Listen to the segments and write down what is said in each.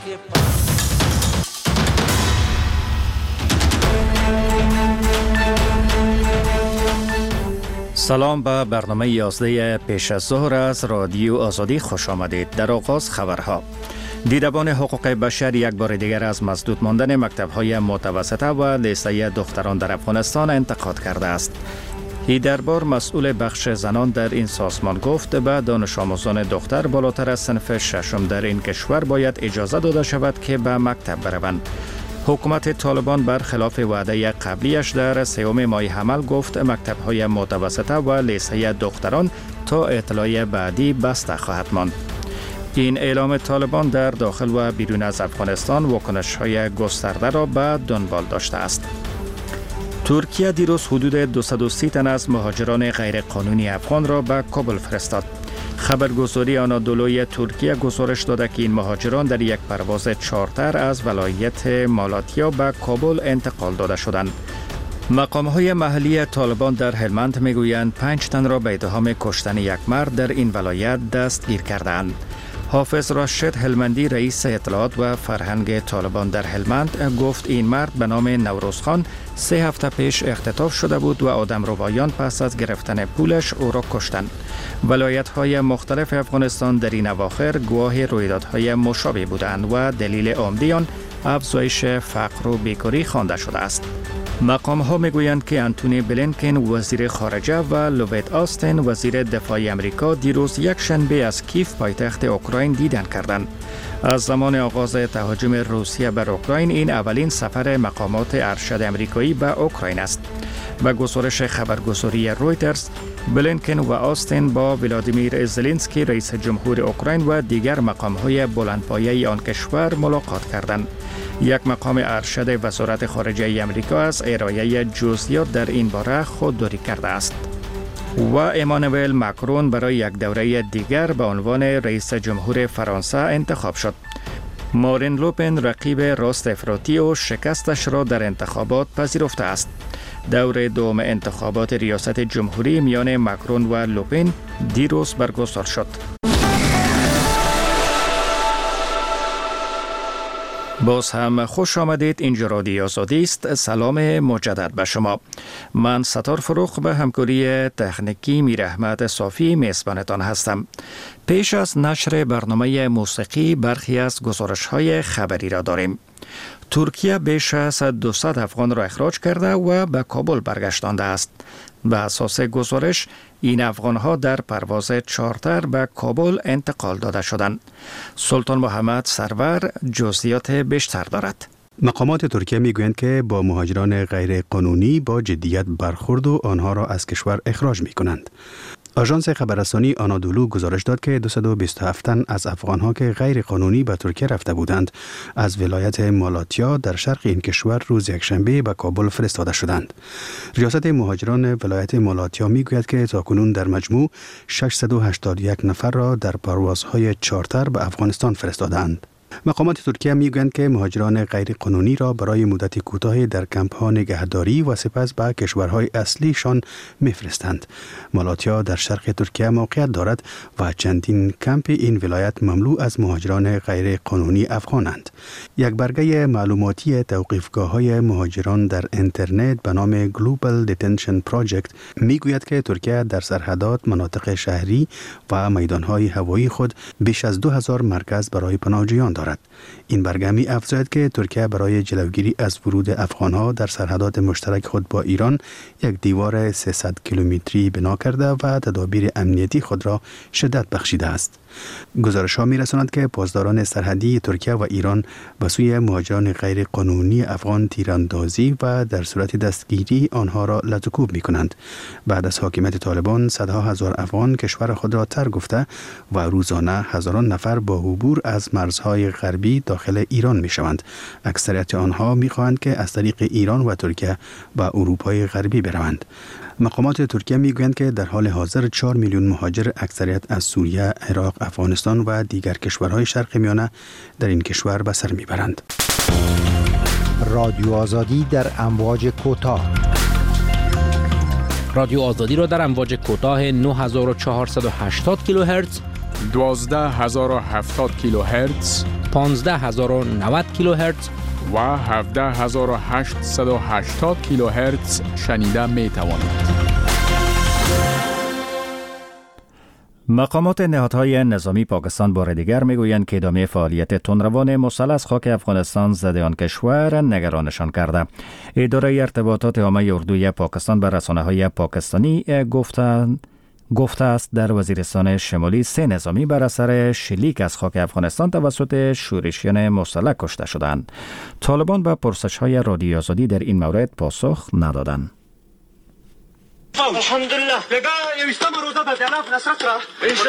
سلام به برنامه 11 پیش از ظهر از رادیو آزادی خوش آمدید. در آغاز خبرها. دیدبان حقوق بشر یک بار دیگر از مسدود ماندن مکتب‌های متوسطه و لیسه دختران در افغانستان انتقاد کرده است. هیدربار مسئول بخش زنان در این سازمان گفت به دانش آموزان دختر بالاتر از صنف ششم در این کشور باید اجازه داده شود که به مکتب بروند. حکومت طالبان برخلاف وعده قبلیش در سوم ماه حمل گفت مکتب‌های متوسطه و لیسه دختران تا اطلاع بعدی بسته خواهد ماند. این اعلام طالبان در داخل و بیرون از افغانستان واکنش‌های گسترده را به دنبال داشته است. ترکیه دیروز حدود 230 تن از مهاجران غیرقانونی افغان را به کابل فرستاد. خبرگزاری آنادولوی ترکیه گزارش داده که این مهاجران در یک پرواز چارتر از ولایت مالاتیا به کابل انتقال داده شدند. مقام‌های محلی طالبان در هلمند میگویند 5 تن را به اتهام کشتن یک مرد در این ولایت دستگیر کردند. حافظ راشد هلمندی رئیس اطلاعات و فرهنگ طالبان در هلمند گفت این مرد به نام نوروزخان 3 هفته پیش اختطاف شده بود و آدمربایان پس از گرفتن پولش او را کشتند. ولایت‌های مختلف افغانستان در این اواخر گواه رویدادهای مشابه بودند و دلیل عمده آن افزایش فقر و بیکاری خوانده شده است. مقام‌ها میگویند که انتونی بلینکن وزیر خارجه و لوید آستین وزیر دفاع امریکا دیروز یک شنبه از کیف پایتخت اوکراین دیدن کردند. از زمان آغاز تهاجم روسیه بر اوکراین این اولین سفر مقامات ارشد امریکایی به اوکراین است. به گزارش خبرگزاری رویترز، بلینکن و آستین با ولادیمیر زلنسکی رئیس جمهور اوکراین و دیگر مقام‌های بلندپایه آن کشور ملاقات کردند. یک مقام ارشد وزارت خارجه امریکا از ارائه جزئیات در این باره خودداری کرده است. و امانوئل ماکرون برای یک دوره دیگر به عنوان رئیس جمهور فرانسه انتخاب شد. مارین لوپن رقیب راست افراطی و شکستش را در انتخابات پذیرفته است. دور دوم انتخابات ریاست جمهوری میان ماکرون و لوپن دیروز برگزار شد. باز هم خوش آمدید. اینجا رادیو آزادی است. سلام مجدد به شما. من ستار فروخ به همکاری تکنیکی میر احمد صافی میزبانتان هستم. پیش از نشر برنامه موسیقی برخی از گزارش‌های خبری را داریم. ترکیه بیش از 200 افغان را اخراج کرده و به کابل برگشتانده است. به اساس گزارش این افغان‌ها در پرواز چارتر به کابل انتقال داده شدند. سلطان محمد سرور جزئیات بیشتر دارد. مقامات ترکیه میگویند که با مهاجران غیر قانونی با جدیت برخورد و آنها را از کشور اخراج می‌کنند. آژانس خبررسانی آنادولو گزارش داد که 227 تن از افغانها که غیر قانونی به ترکیه رفته بودند از ولایت مالاتیا در شرق این کشور روز یکشنبه به کابل فرستاده شدند. ریاست مهاجران ولایت مالاتیا میگوید که تاکنون در مجموع 681 نفر را در پروازهای چارتر به افغانستان فرستادند. مقامات ترکیه میگویند که مهاجران غیر قانونی را برای مدت کوتاهی در کمپ‌ها نگهداری و سپس به کشورهای اصلیشان میفرستند. مالاتیا در شرق ترکیه موقعیت دارد و چندین کمپ این ولایت مملو از مهاجران غیر قانونی افغانند. یک برگه معلوماتی توقیفگاه‌های مهاجران در اینترنت به نام Global Detention Project میگوید که ترکیه در سرحدات، مناطق شهری و میدان‌های هوایی خود بیش از 2000 مرکز برای پناهجویان دارد. این برگه می افزاید که ترکیه برای جلوگیری از ورود افغانها در سرحدات مشترک خود با ایران یک دیوار 300 کیلومتری بنا کرده و تدابیر امنیتی خود را شدت بخشیده است. گزارش‌ها می‌رساند که پاسداران سرحدی ترکیه و ایران به سوی مهاجران غیر قانونی افغان تیراندازی و در صورت دستگیری آنها را لطوکوب می‌کنند. بعد از حاکمیت طالبان صدها هزار افغان کشور خود را ترک گفته و روزانه هزاران نفر با عبور از مرزهای غربی داخل ایران می‌شوند. اکثریت آنها می‌خواهند که از طریق ایران و ترکیه به اروپای غربی بروند. مقامات ترکیه میگویند که در حال حاضر 4 میلیون مهاجر اکثریت از سوریه، عراق، افغانستان و دیگر کشورهای شرق میانه در این کشور به سر میبرند. رادیو آزادی در امواج کوتاه. رادیو آزادی را در امواج کوتاه 9480 کیلوهرتز، 12070 کیلوهرتز 15090 کیلوهرتز و 17880 کیلوهرتز شنیده می توانید. مقامات نهادهای نظامی پاکستان بار دیگر میگویند که ادامه فعالیت تندروان مسلح از خاک افغانستان ضد آن کشور نگرانشان کرده. اداره ارتباطات عامه اردوی پاکستان به رسانه‌های پاکستانی گفته است در وزیرستان شمالی 3 نظامی بر اثر شلیک از خاک افغانستان توسط شورشیان مسلح کشته شدند. طالبان به پرسش‌های رادیو آزادی در این مورد پاسخ ندادند. الحمدلله لگا یوستم روزه به جناب نصرت را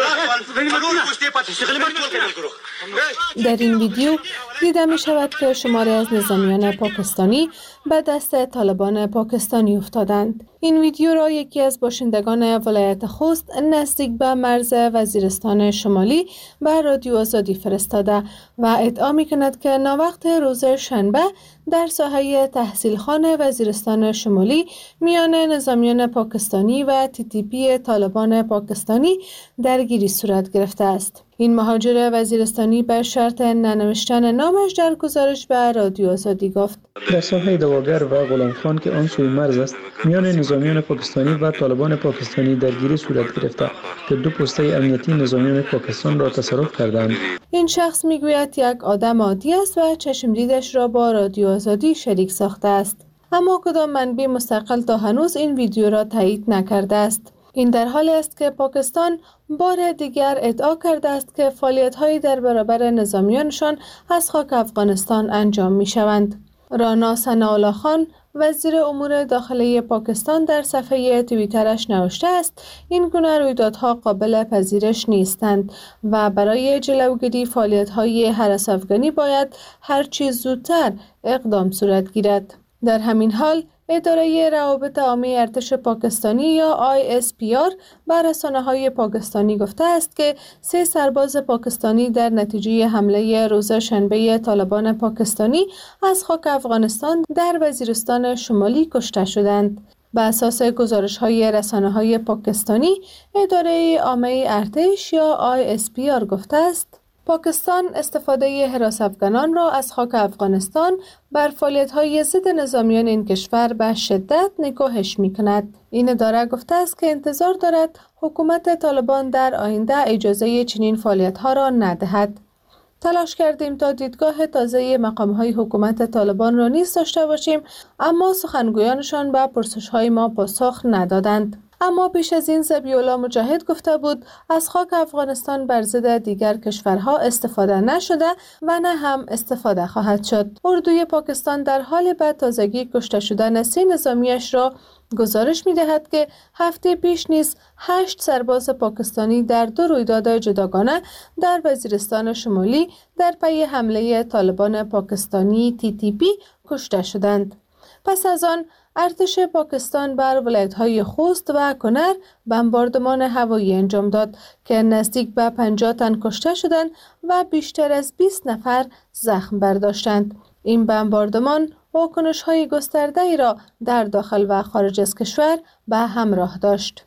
در این ویدیو دیده می شود که شماری از نظامیان پاکستانی به دست طالبان پاکستانی افتادند. این ویدیو را یکی از باشندگان ولایت خوست نزدیک به مرز وزیرستان شمالی به رادیو آزادی فرستاده و ادعا می کند که ناوقت روز شنبه در ساحه تحصیلخانه وزیرستان شمالی میان نظامیان پاکستانی و TTP طالبان پاکستانی درگیری صورت گرفته است. این مهاجر وزیرستانی به شرط ننوشتن نامش در گزارش به رادیو آزادی گفت: در ساحه دواگر و غلام خان که آن سوی مرز است میان نظامیان پاکستانی و طالبان پاکستانی درگیری صورت گرفته که 2 پسته امنیتی نظامیان پاکستان را تصرف کردند. این شخص میگوید یک آدم عادی است و چشم دیدش را با رادیو آزادی شریک ساخته است، اما کدام منبع مستقل تا هنوز این ویدیو را تایید نکرده است. این در حالی است که پاکستان بار دیگر ادعا کرده است که فعالیت‌هایی در برابر نظامیانشان از خاک افغانستان انجام می‌شوند. رانا ثناءالله خان وزیر امور داخلی پاکستان در صفحه توییترش نوشته است این گونه رویدادها قابل پذیرش نیستند و برای جلوگیری فعالیت‌های هرس افغانی باید هر چه زودتر اقدام صورت گیرد. در همین حال اداره روابط عامه ارتش پاکستانی یا ISPR بر رسانه‌های پاکستانی گفته است که 3 سرباز پاکستانی در نتیجه حمله روز شنبه طالبان پاکستانی از خاک افغانستان در وزیرستان شمالی کشته شدند. بر اساس گزارش‌های رسانه‌های پاکستانی، اداره عامه ارتش یا ISPR گفته است پاکستان استفاده حراس افغانان را از خاک افغانستان بر فعالیت‌های ضد نظامیان این کشور به شدت نکوهش می‌کند. این اداره گفته است که انتظار دارد حکومت طالبان در آینده اجازه چنین فعالیت‌ها را ندهد. تلاش کردیم تا دیدگاه تازه مقام‌های حکومت طالبان را نیز داشته باشیم، اما سخنگویانشان به پرسش‌های ما پاسخ ندادند. اما پیش از این ذبیح‌الله مجاهد گفته بود از خاک افغانستان بر ضد دیگر کشورها استفاده نشده و نه هم استفاده خواهد شد. اردوی پاکستان در حال به تازگی کشته شدن 3 نظامیش را گزارش می‌دهد که هفته پیش نیز 8 سرباز پاکستانی در 2 رویداد جداگانه در وزیرستان شمالی در پی حمله طالبان پاکستانی TTP کشته شدند. پس از آن ارتش پاکستان بر ولایت‌های خوست و کنر بمباردمان هوایی انجام داد که نزدیک به 50 تن کشته شدند و بیشتر از 20 نفر زخم برداشتند. این بمباردمان واکنش‌های گسترده‌ای را در داخل و خارج از کشور به همراه داشت.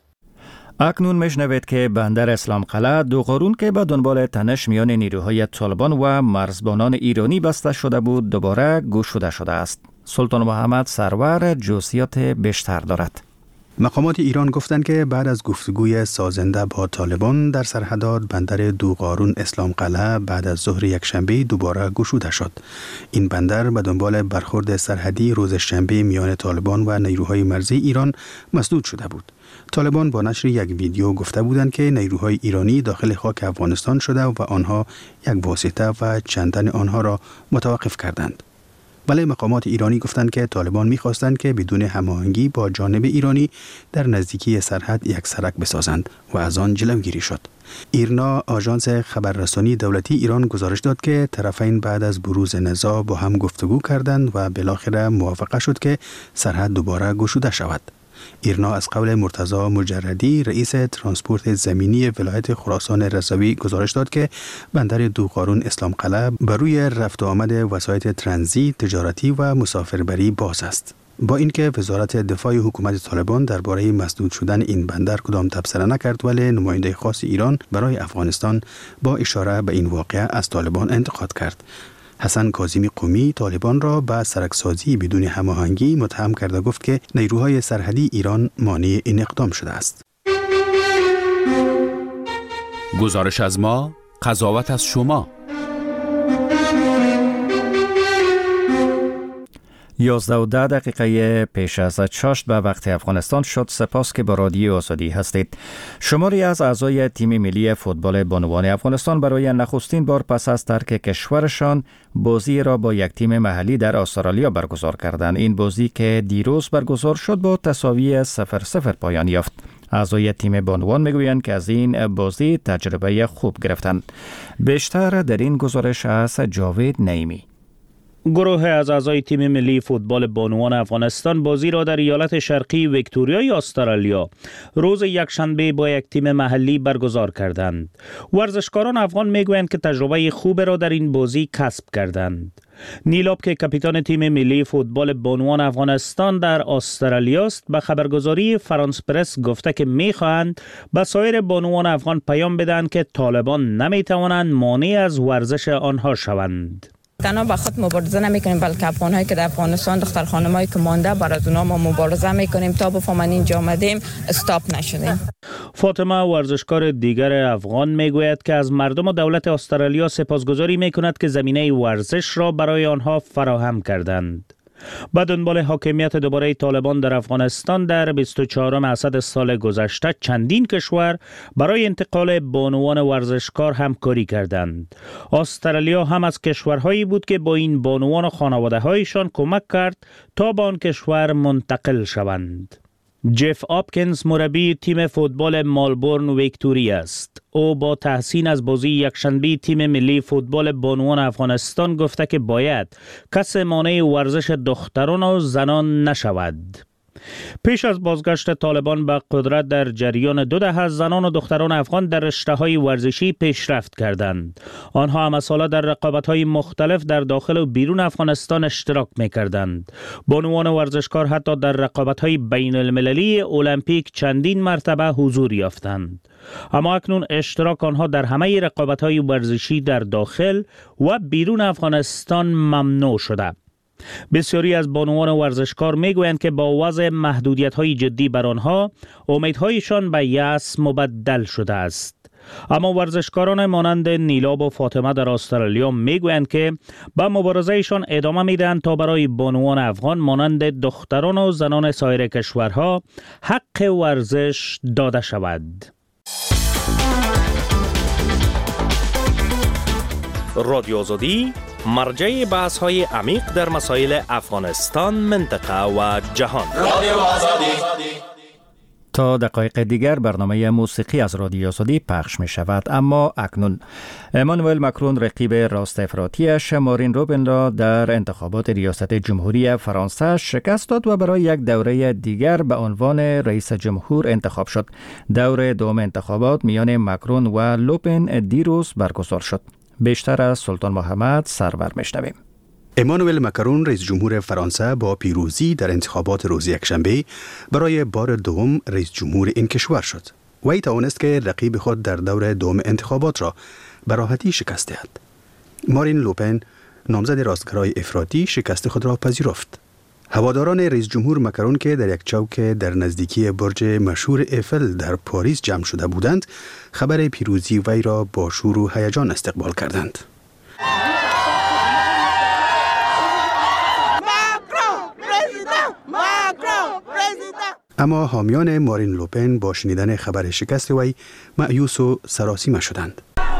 اکنون میشنوید که بندر اسلام قلعه 2 قرون که به دنبال تنش میان نیروهای طالبان و مرزبانان ایرانی بسته شده بود دوباره گشوده شده است. سلطان محمد سرور جزئیات بیشتر دارد. مقامات ایران گفتند که بعد از گفتگوی سازنده با طالبان در سرحدات بندر 2 قارون اسلام قلعه بعد از ظهر یکشنبه دوباره گشوده شد. این بندر به دنبال برخورد سرحدی روز شنبه میان طالبان و نیروهای مرزی ایران مسدود شده بود. طالبان با نشر یک ویدیو گفته بودند که نیروهای ایرانی داخل خاک افغانستان شده و آنها یک واسطه و چند تن آنها را متوقف کردند. ولی مقامات ایرانی گفتند که طالبان می‌خواستند که بدون هماهنگی با جانب ایرانی در نزدیکی سرحد یک سرک بسازند و از آن جلوگیری شد. ایرنا آژانس خبررسانی دولتی ایران گزارش داد که طرفین بعد از بروز نزاع با هم گفتگو کردند و بالاخره موافقه شد که سرحد دوباره گشوده شود. ایرنا از قول مرتضی مجردی رئیس ترانسپورت زمینی ولایت خراسان رضوی گزارش داد که بندر 2 قارون اسلام قلعه بر روی رفت و آمد وسایط ترانزیت تجارتی و مسافربری باز است. با اینکه وزارت دفاع حکومت طالبان درباره مسدود شدن این بندر کدام تبصره نکرد، ولی نماینده خاص ایران برای افغانستان با اشاره به این واقعه از طالبان انتقاد کرد. حسن کاظمی قمی طالبان را به سرکسازی بدون هماهنگی متهم کرده گفت که نیروهای سرحدی ایران مانع این اقدام شده است. گزارش از ما، قضاوت از شما. 11:10 پیش از 6 به وقت افغانستان شد. سپاس که با رادیو آزادی هستید. شماری از اعضای تیم ملی فوتبال بانوان افغانستان برای نخستین بار پس از ترک کشورشان بازی را با یک تیم محلی در استرالیا برگزار کردند. این بازی که دیروز برگزار شد با تساوی 0-0 پایان یافت. اعضای تیم بانوان میگویند که از این بازی تجربه خوب گرفتند. بیشتر در این گزارش از جاوید نعیمی. گروه از اعضای تیم ملی فوتبال بانوان افغانستان بازی را در ایالت شرقی ویکتوریای استرالیا روز یکشنبه با یک تیم محلی برگزار کردند. ورزشکاران افغان میگویند که تجربه خوب را در این بازی کسب کردند. نیلاب که کاپیتان تیم ملی فوتبال بانوان افغانستان در استرالیا است، به خبرگزاری فرانس پرس گفته که میخواهند به سایر بانوان افغان پیام بدهند که طالبان نمیتوانند مانع از ورزش آنها شوند. تنها به خود مبارزه نمیکنیم، بلکه افغان‌هایی که در افغانستان، دختر خانمایی که مانده، برای اونا ما مبارزه میکنیم تا بفهمن اینجا آمدیم استاپ نشدیم. فاطمه ورزشکار دیگر افغان میگوید که از مردم و دولت استرالیا سپاسگزاری میکند که زمینه ورزش را برای آنها فراهم کردند. به دنبال حاکمیت دوباره طالبان در افغانستان در 24 اسد سال گذشته چندین کشور برای انتقال بانوان ورزشکار همکاری کردند. استرالیا هم از کشورهایی بود که با این بانوان و خانواده‌هایشان کمک کرد تا به آن کشور منتقل شوند. جف آپکینز مربی تیم فوتبال مالبورن ویکتوریا است. او با تحسین از بازی یکشنبه تیم ملی فوتبال بانوان افغانستان گفته که باید کس مانع ورزش دختران و زنان نشود. پیش از بازگشت طالبان به قدرت در جریان 2 دهه زنان و دختران افغان در رشته‌های ورزشی پیشرفت کردند. آنها هم ساله در رقابت‌های مختلف در داخل و بیرون افغانستان اشتراک می‌کردند. بانوان ورزشکار حتی در رقابت‌های بین‌المللی المپیک چندین مرتبه حضور یافتند. اما اکنون اشتراک آنها در همه رقابت‌های ورزشی در داخل و بیرون افغانستان ممنوع شده. بسیاری از بانوان ورزشکار میگویند که با وضع محدودیت‌های جدی بر آنها امیدهایشان به یأس مبدل شده است. اما ورزشکاران مانند نیلاب و فاطمه در استرالیا میگویند که به مبارزهشان ادامه میدهند تا برای بانوان افغان مانند دختران و زنان سایر کشورها حق ورزش داده شود. رادیو آزادی مرجع بحث‌های عمیق در مسائل افغانستان، منطقه و جهان. رادیو آزادی. تا دقایق دیگر برنامه موسیقی از رادیو آزادی پخش می شود. اما اکنون امانوئل مکرون رقیب راست افراطیش مارین لوپن را در انتخابات ریاست جمهوری فرانسه شکست داد و برای یک دوره دیگر به عنوان رئیس جمهور انتخاب شد. دور دوم انتخابات میان مکرون و لوپن دیروز برگزار شد. بیشتر از سلطان محمد سرور میشنویم. امانوئل مکرون رئیس جمهور فرانسه با پیروزی در انتخابات روز یکشنبه برای بار دوم رئیس جمهور این کشور شد. وی توانست که رقیب خود در دور دوم انتخابات را به راحتی شکست دهد. مارین لوپن نامزد راستگرای افراطی شکست خود را پذیرفت. هواداران رئیس جمهور مکرون که در یک چوک در نزدیکی برج مشهور ایفل در پاریس جمع شده بودند، خبر پیروزی وی را با شور و هیجان استقبال کردند. اما حامیان مارین لوپن با شنیدن خبر شکست وی مایوس و سراسیمه شدند.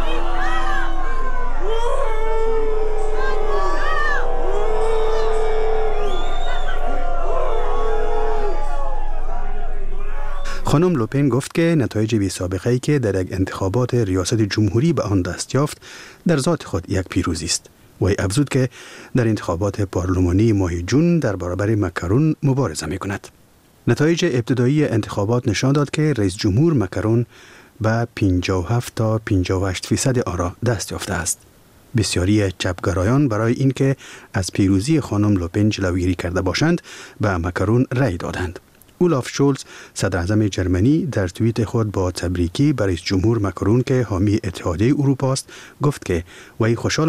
خانم لوپن گفت که نتایج بی سابقه‌ای که در یک انتخابات ریاست جمهوری به آن دست یافت در ذات خود یک پیروزی است. وی افزود که در انتخابات پارلمانی ماه جون در برابر مکرون مبارزه می‌کند. نتایج ابتدایی انتخابات نشان داد که رئیس جمهور مکرون به 57 تا 58% آرا دست یافته است. بسیاری چپگرایان برای اینکه از پیروزی خانم لوپن جلوگیری کرده باشند به مکرون رأی دادند. اولاف شولز صدر اعظم جرمنی در توییت خود با تبریکی به رئیس جمهور مکرون که حامی اتحادیه اروپا است گفت که وی خوشحال